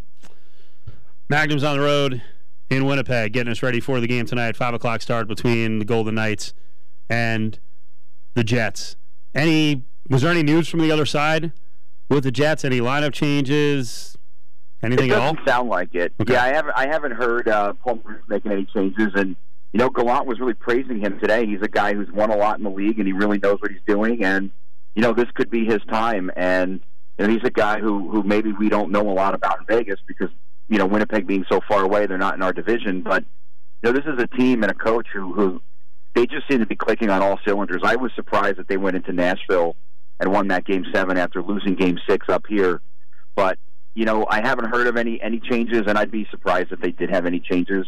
Magnum's on the road in Winnipeg, getting us ready for the game tonight. 5 o'clock start between the Golden Knights and the Jets. Was there any news from the other side with the Jets? Any lineup changes? Anything at all? It doesn't sound like it. Okay. Yeah, I haven't heard Paul Maurice making any changes, and Gallant was really praising him today. He's a guy who's won a lot in the league, and he really knows what he's doing, and this could be his time. And he's a guy who maybe we don't know a lot about in Vegas because Winnipeg being so far away, they're not in our division. But this is a team and a coach who they just seem to be clicking on all cylinders. I was surprised that they went into Nashville and won that Game 7 after losing Game 6 up here. But I haven't heard of any changes, and I'd be surprised if they did have any changes.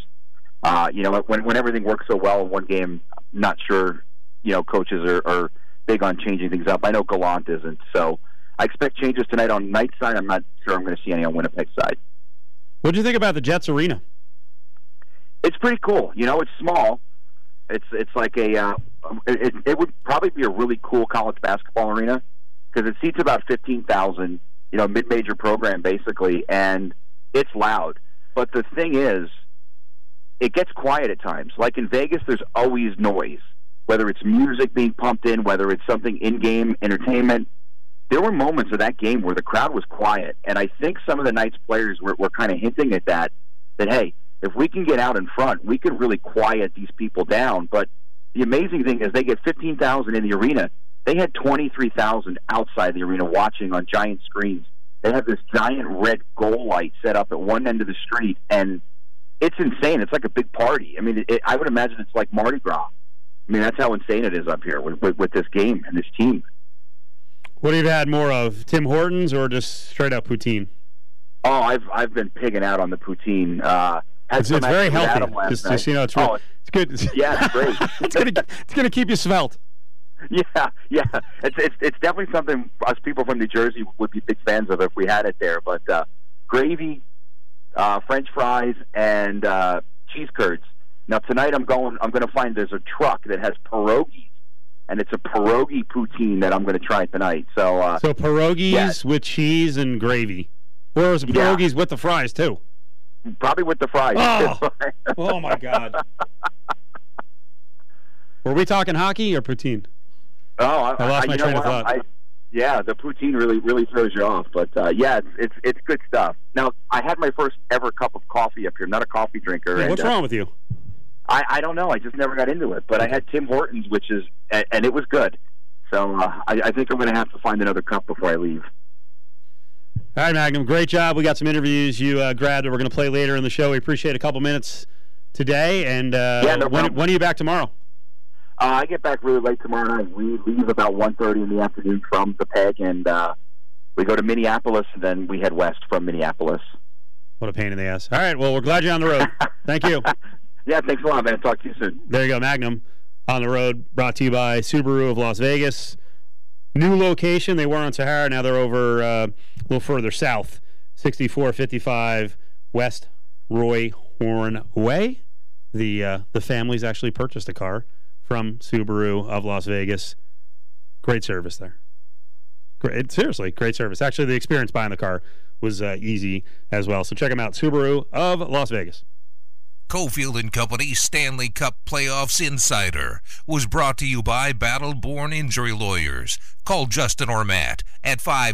When everything works so well in one game, I'm not sure coaches are big on changing things up. I know Gallant isn't, so I expect changes tonight on Knights side. I'm not sure I'm going to see any on Winnipeg side. What do you think about the Jets arena? It's pretty cool. It's small. It's like it would probably be a really cool college basketball arena because it seats about 15,000. Mid-major program basically, and it's loud. But the thing is, it gets quiet at times. Like in Vegas, there's always noise, whether it's music being pumped in, whether it's something in-game entertainment. There were moments of that game where the crowd was quiet, and I think some of the Knights players were kind of hinting at that, hey, if we can get out in front, we can really quiet these people down. But the amazing thing is they get 15,000 in the arena. They had 23,000 outside the arena watching on giant screens. They have this giant red goal light set up at one end of the street, and it's insane. It's like a big party. I mean, I would imagine it's like Mardi Gras. I mean, that's how insane it is up here with this game and this team. What have you had more of, Tim Hortons or just straight up poutine? Oh, I've been pigging out on the poutine. It's very healthy. Just it's good. Yeah, it's great. it's gonna keep you svelte. Yeah. It's definitely something us people from New Jersey would be big fans of if we had it there. But gravy, French fries, and cheese curds. Now tonight I'm going to find there's a truck that has pierogies, and it's a pierogi poutine that I'm going to try tonight. So pierogies with cheese and gravy, or is it pierogies with the fries too? Probably with the fries. Oh my God. Were we talking hockey or poutine? Oh, I lost my train of thought. The poutine really throws you off. But it's good stuff. Now, I had my first ever cup of coffee up here. I'm not a coffee drinker. Yeah, what's wrong with you? I don't know. I just never got into it. But I had Tim Hortons, and it was good. So I think I'm going to have to find another cup before I leave. All right, Magnum, great job. We got some interviews you grabbed that we're going to play later in the show. We appreciate a couple minutes today. And when are you back tomorrow? I get back really late tomorrow night. We leave about 1:30 in the afternoon from the Peg, and we go to Minneapolis, and then we head west from Minneapolis. What a pain in the ass. All right, well, we're glad you're on the road. Thank you. Yeah, thanks a lot, man. Talk to you soon. There you go, Magnum on the road, brought to you by Subaru of Las Vegas. New location. They were on Sahara. Now they're over a little further south, 6455 West Roy Horn Way. The family's actually purchased a car from Subaru of Las Vegas. Great service there. Seriously, great service. Actually, the experience buying the car was easy as well. So check them out, Subaru of Las Vegas. Cofield and Company Stanley Cup Playoffs Insider was brought to you by Battle-Born Injury Lawyers. Call Justin or Matt at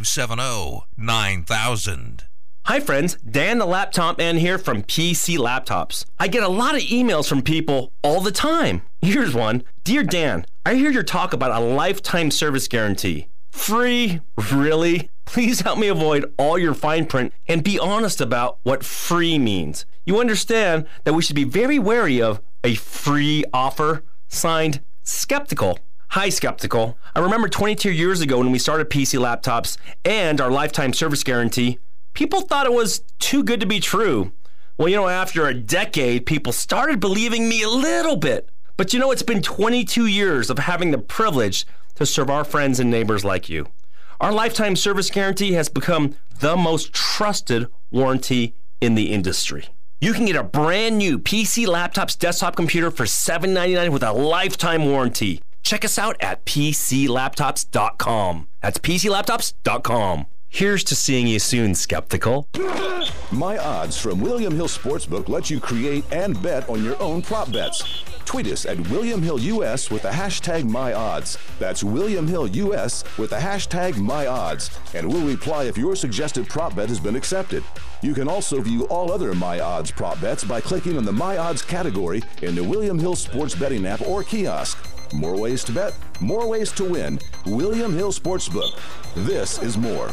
570-9000. Hi friends, Dan the Laptop Man here from PC Laptops. I get a lot of emails from people all the time. Here's one. Dear Dan, I hear your talk about a lifetime service guarantee. Free? Really? Please help me avoid all your fine print and be honest about what free means. You understand that we should be very wary of a free offer. Signed, Skeptical. Hi, Skeptical. I remember 22 years ago when we started PC Laptops and our lifetime service guarantee, people thought it was too good to be true. Well, after a decade, people started believing me a little bit. But it's been 22 years of having the privilege to serve our friends and neighbors like you. Our lifetime service guarantee has become the most trusted warranty in the industry. You can get a brand new PC Laptops desktop computer for $799 with a lifetime warranty. Check us out at PCLaptops.com. That's PCLaptops.com. Here's to seeing you soon, Skeptical. My Odds from William Hill Sportsbook lets you create and bet on your own prop bets. Tweet us at William Hill US with the hashtag MyOdds. That's William Hill US with the hashtag MyOdds. And we'll reply if your suggested prop bet has been accepted. You can also view all other My Odds prop bets by clicking on the My Odds category in the William Hill Sports Betting app or kiosk. More ways to bet, more ways to win. William Hill Sportsbook. This is more.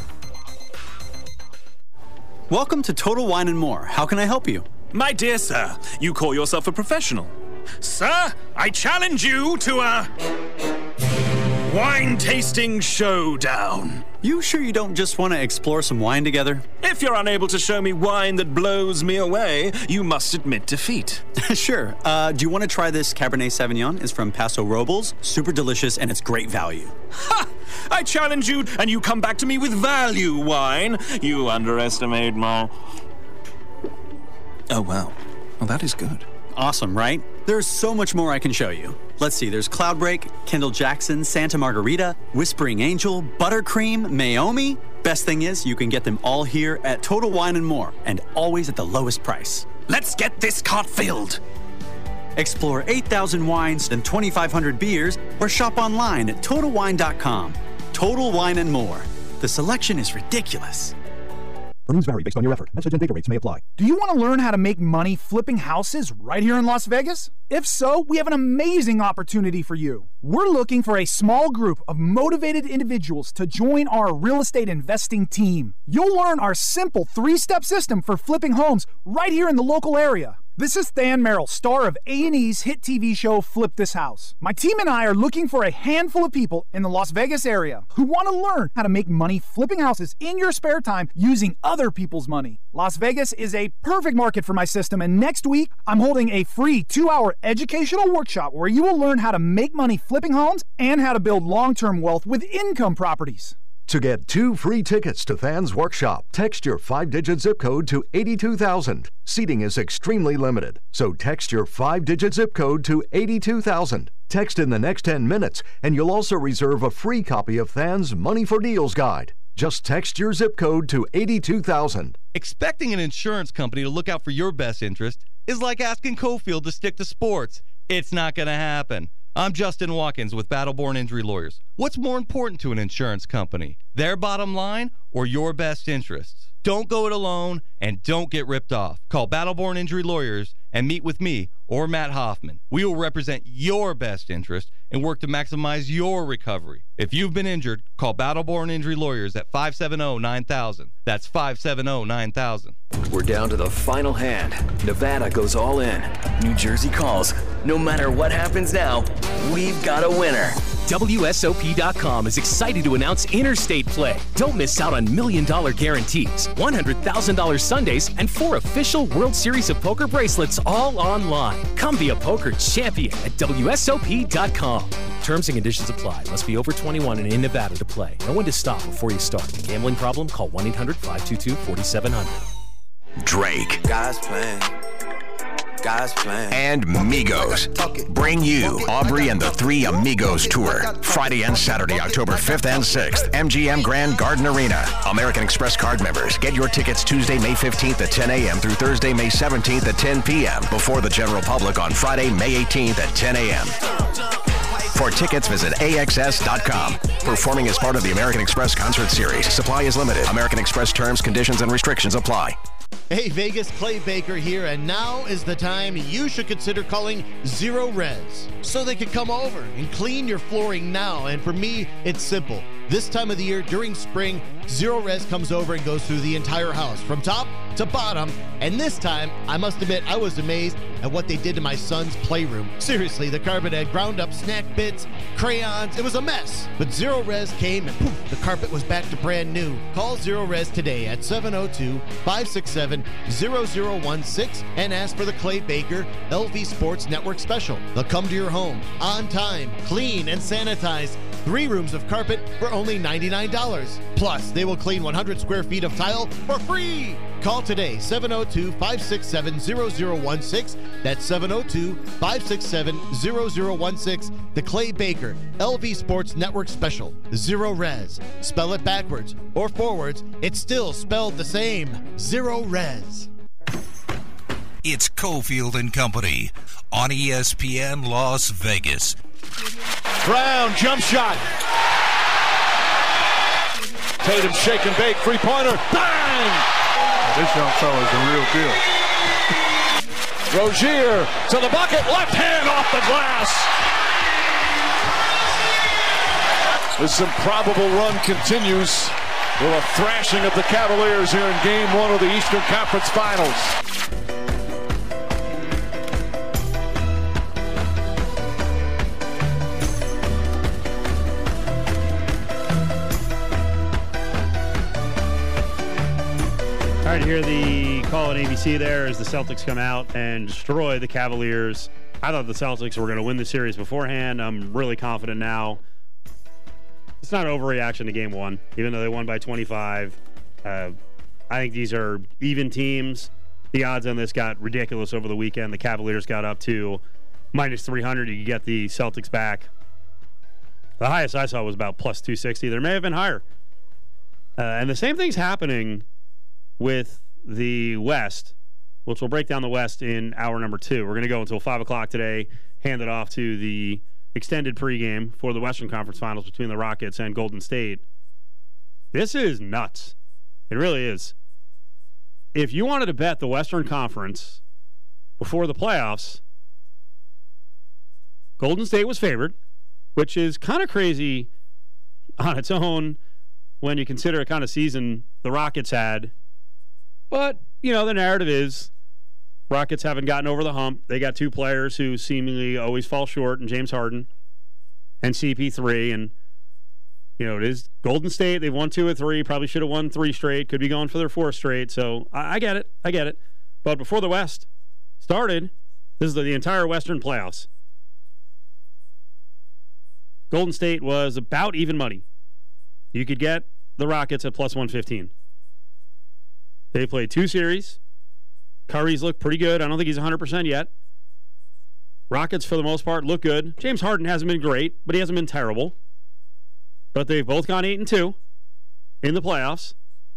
Welcome to Total Wine & More. How can I help you? My dear sir, you call yourself a professional. Sir, I challenge you to a wine tasting showdown. You sure you don't just want to explore some wine together? If you're unable to show me wine that blows me away, you must admit defeat. Sure. Do you want to try this Cabernet Sauvignon? It's from Paso Robles. Super delicious, and it's great value. Ha! I challenge you, and you come back to me with value wine. You underestimate my... Oh, wow. Well, that is good. Awesome, right? There's so much more I can show you. Let's see, there's Cloudbreak, Kendall Jackson, Santa Margarita, Whispering Angel, Buttercream, Maomi. Best thing is, you can get them all here at Total Wine & More, and always at the lowest price. Let's get this cart filled. Explore 8,000 wines and 2,500 beers, or shop online at TotalWine.com. Total Wine & More. The selection is ridiculous. Earnings vary based on your effort. Message and data rates may apply. Do you want to learn how to make money flipping houses right here in Las Vegas? If so, we have an amazing opportunity for you. We're looking for a small group of motivated individuals to join our real estate investing team. You'll learn our simple 3-step system for flipping homes right here in the local area. This is Than Merrill, star of A&E's hit TV show Flip This House. My team and I are looking for a handful of people in the Las Vegas area who want to learn how to make money flipping houses in your spare time using other people's money. Las Vegas is a perfect market for my system, and next week I'm holding a free 2-hour educational workshop where you will learn how to make money flipping homes and how to build long-term wealth with income properties. To get 2 free tickets to Than's workshop, text your 5-digit zip code to 82,000. Seating is extremely limited, so text your 5-digit zip code to 82,000. Text in the next 10 minutes, and you'll also reserve a free copy of Than's Money for Deals guide. Just text your zip code to 82,000. Expecting an insurance company to look out for your best interest is like asking Cofield to stick to sports. It's not going to happen. I'm Justin Watkins with Battleborn Injury Lawyers. What's more important to an insurance company, their bottom line or your best interests? Don't go it alone and don't get ripped off. Call Battleborn Injury Lawyers and meet with me or Matt Hoffman. We will represent your best interest and work to maximize your recovery. If you've been injured, call Battleborn Injury Lawyers at 570-9000. That's 570-9000. We're down to the final hand. Nevada goes all in. New Jersey calls. No matter what happens now, we've got a winner. WSOP.com is excited to announce Interstate Play. Don't miss out on $1 million guarantees, $100,000 Sundays, and 4 official World Series of Poker bracelets all online. Come be a poker champion at WSOP.com. Terms and conditions apply. Must be over 21 and in Nevada to play. Know when to stop before you start. Gambling problem? Call 1-800-522-4700. Drake. God's plan. God's plan. And Migos bring you Aubrey and the Three Amigos Tour. Friday and Saturday, October 5th and 6th, MGM Grand Garden Arena. American Express card members, get your tickets Tuesday, May 15th at 10 a.m. through Thursday, May 17th at 10 p.m. before the general public on Friday, May 18th at 10 a.m. For tickets, visit AXS.com. Performing as part of the American Express Concert Series. Supply is limited. American Express terms, conditions, and restrictions apply. Hey Vegas, Clay Baker here, and now is the time you should consider calling Zero Res so they can come over and clean your flooring now. And for me, it's simple. This time of the year, during spring, Zero Res comes over and goes through the entire house, from top to bottom. And this time, I must admit, I was amazed at what they did to my son's playroom. Seriously, the carpet had ground up snack bits, crayons. It was a mess. But Zero Res came and poof, the carpet was back to brand new. Call Zero Res today at 702-567-0016 and ask for the Clay Baker LV Sports Network special. They'll come to your home on time, clean and sanitize 3 rooms of carpet for only $99. Plus, they will clean 100 square feet of tile for free. Call today, 702-567-0016. That's 702-567-0016. The Clay Baker LV Sports Network special. Zero Res. Spell it backwards or forwards, it's still spelled the same. Zero Res. It's Cofield and Company on ESPN Las Vegas. Brown, jump shot. Tatum shake and bake, three-pointer, bang! This young fella's the real deal. Rozier to the bucket, left hand off the glass. This improbable run continues with a thrashing of the Cavaliers here in Game 1 of the Eastern Conference Finals. All right, hear the call on ABC there as the Celtics come out and destroy the Cavaliers. I thought the Celtics were going to win the series beforehand. I'm really confident now. It's not an overreaction to Game 1, even though they won by 25. I think these are even teams. The odds on this got ridiculous over the weekend. The Cavaliers got up to minus 300. You could get the Celtics back. The highest I saw was about plus 260. There may have been higher. And the same thing's happening with the West, which we'll break down the West in hour number 2. We're going to go until 5 o'clock today, hand it off to the extended pregame for the Western Conference Finals between the Rockets and Golden State. This is nuts. It really is. If you wanted to bet the Western Conference before the playoffs, Golden State was favored, which is kind of crazy on its own when you consider the kind of season the Rockets had. But, the narrative is Rockets haven't gotten over the hump. They got 2 players who seemingly always fall short, and James Harden and CP3. And, it is Golden State. They've won 2 or 3. Probably should have won 3 straight. Could be going for their 4th straight. So I get it. I get it. But before the West started, this is the entire Western playoffs. Golden State was about even money. You could get the Rockets at plus 115. They played 2 series. Curry's looked pretty good. I don't think he's 100% yet. Rockets, for the most part, look good. James Harden hasn't been great, but he hasn't been terrible. But they've both gone 8-2 in the playoffs.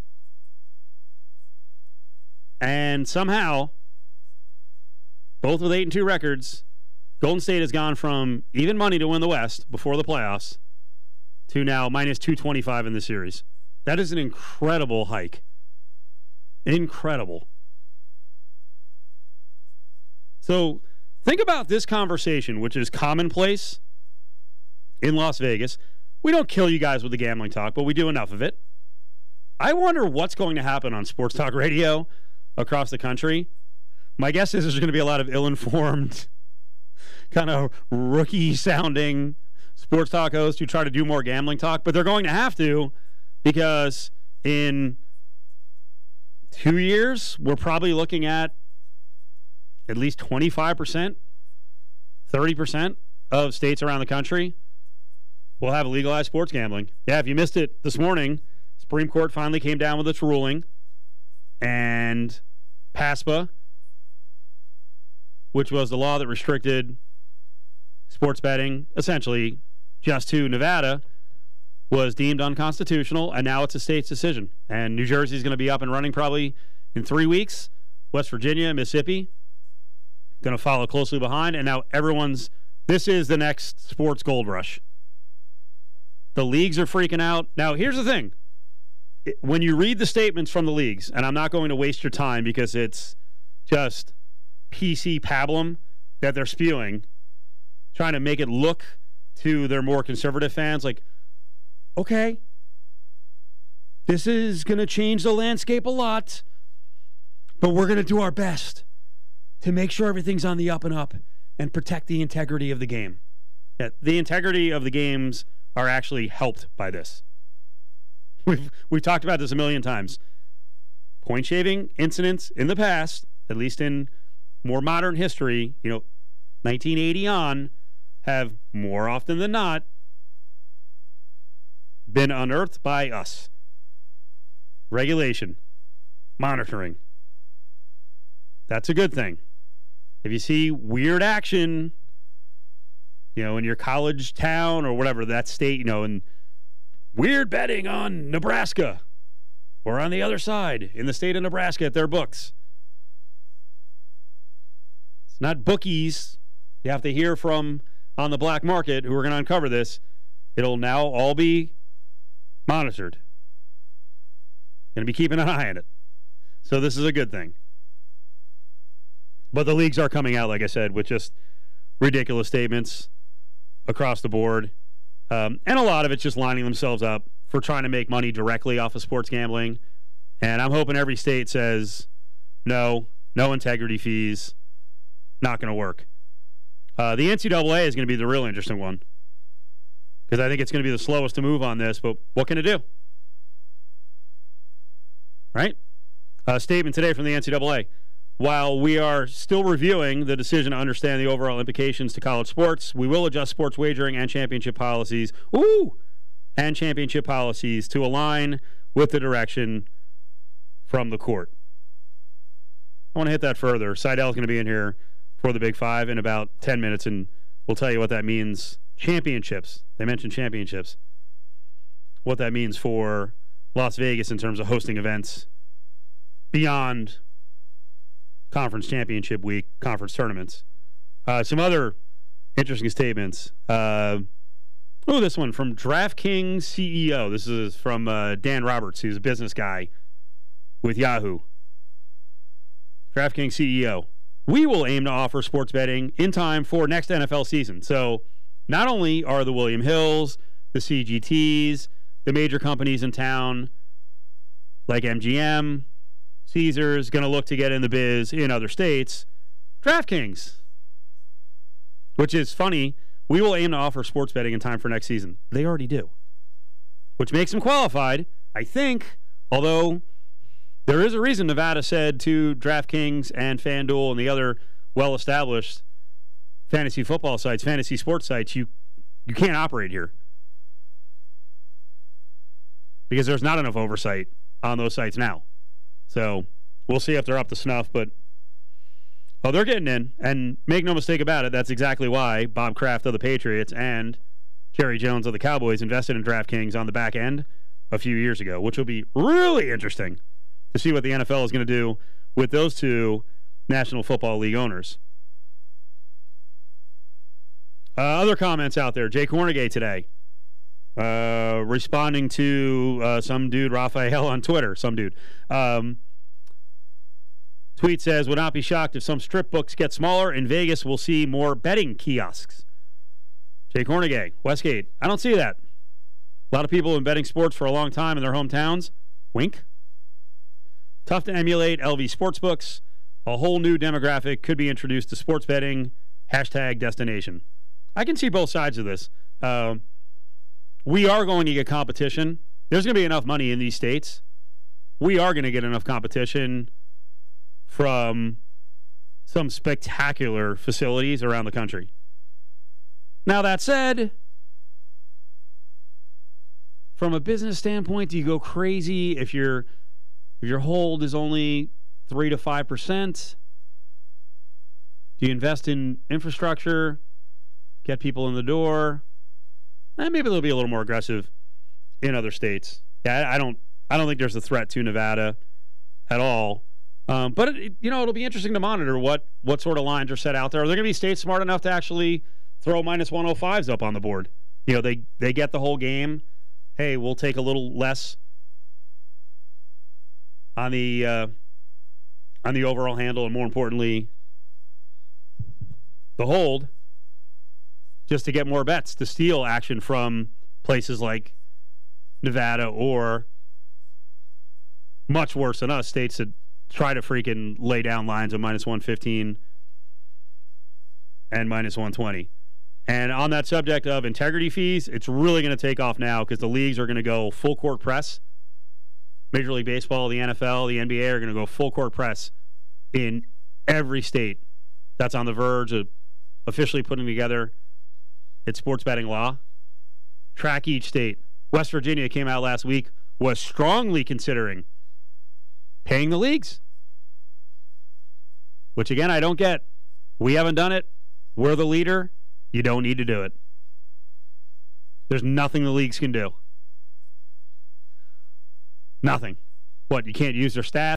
And somehow, both with 8-2 records, Golden State has gone from even money to win the West before the playoffs to now minus 225 in the series. That is an incredible hike. Incredible. So think about this conversation, which is commonplace in Las Vegas. We don't kill you guys with the gambling talk, but we do enough of it. I wonder what's going to happen on sports talk radio across the country. My guess is there's going to be a lot of ill-informed, kind of rookie-sounding sports talk hosts who try to do more gambling talk, but they're going to have to, because in 2 years, we're probably looking at least 25%, 30% of states around the country will have legalized sports gambling. Yeah, if you missed it this morning, Supreme Court finally came down with its ruling, and PASPA, which was the law that restricted sports betting essentially just to Nevada, was deemed unconstitutional, and now it's a state's decision. And New Jersey is going to be up and running probably in 3 weeks. West Virginia, Mississippi, going to follow closely behind. And now this is the next sports gold rush. The leagues are freaking out. Now, here's the thing. When you read the statements from the leagues, and I'm not going to waste your time because it's just PC pablum that they're spewing, trying to make it look to their more conservative fans like, okay, This is going to change the landscape a lot, but we're going to do our best to make sure everything's on the up and up and protect the integrity of the game. Yeah, the integrity of the games are actually helped by this. We've talked about this a million times. Point shaving incidents in the past, at least in more modern history, 1980 on, have more often than not been unearthed by us. Regulation, monitoring. That's a good thing. If you see weird action, in your college town or whatever, that state, and weird betting on Nebraska or on the other side in the state of Nebraska at their books. It's not bookies you have to hear from on the black market who are going to uncover this. It'll now all be monitored. Going to be keeping an eye on it. So this is a good thing. But the leagues are coming out, like I said, with just ridiculous statements across the board. And a lot of it's just lining themselves up for trying to make money directly off of sports gambling. And I'm hoping every state says, no integrity fees, not going to work. The NCAA is going to be the real interesting one, because I think it's going to be the slowest to move on this, but what can it do? Right? A statement today from the NCAA. While we are still reviewing the decision to understand the overall implications to college sports, we will adjust sports wagering and championship policies to align with the direction from the court. I want to hit that further. Seidel's going to be in here for the Big Five in about 10 minutes, and we'll tell you what that means. Championships. They mentioned championships. What that means for Las Vegas in terms of hosting events beyond conference championship week, conference tournaments. Some other interesting statements. This one from DraftKings CEO. This is from Dan Roberts, who's a business guy with Yahoo. DraftKings CEO. We will aim to offer sports betting in time for next NFL season. So not only are the William Hills, the CGTs, the major companies in town like MGM, Caesars, going to look to get in the biz in other states, DraftKings, which is funny, we will aim to offer sports betting in time for next season. They already do, which makes them qualified, I think, although there is a reason Nevada said to DraftKings and FanDuel and the other well-established fantasy football sites, fantasy sports sites, you can't operate here because there's not enough oversight on those sites now. So we'll see if they're up to snuff, but they're getting in. And make no mistake about it, that's exactly why Bob Kraft of the Patriots and Jerry Jones of the Cowboys invested in DraftKings on the back end a few years ago, which will be really interesting to see what the NFL is going to do with those two National Football League owners. Other comments out there. Jay Kornegay today responding to some dude, Raphael, on Twitter. Some dude. Tweet says, would not be shocked if some strip books get smaller. In Vegas, we'll see more betting kiosks. Jay Kornegay, Westgate. I don't see that. A lot of people have been betting sports for a long time in their hometowns. Wink. Tough to emulate LV Sportsbooks. A whole new demographic could be introduced to sports betting. #destination. I can see both sides of this. We are going to get competition. There's going to be enough money in these states. We are going to get enough competition from some spectacular facilities around the country. Now, that said, from a business standpoint, do you go crazy if your hold is only 3 to 5%? Do you invest in infrastructure, get people in the door? Maybe they'll be a little more aggressive in other states. Yeah, I don't think there's a threat to Nevada at all. But it'll be interesting to monitor what sort of lines are set out there. Are there going to be states smart enough to actually throw -105s up on the board? They get the whole game. Hey, we'll take a little less on the overall handle, and more importantly, the hold, just to get more bets, to steal action from places like Nevada or much worse than us, states that try to freaking lay down lines of minus 115 and minus 120. And on that subject of integrity fees, it's really going to take off now because the leagues are going to go full court press. Major League Baseball, the NFL, the NBA are going to go full court press in every state that's on the verge of officially putting together its sports betting law. Track each state. West Virginia came out last week, was strongly considering paying the leagues. Which, again, I don't get. We haven't done it. We're the leader. You don't need to do it. There's nothing the leagues can do. Nothing. What, you can't use their staff?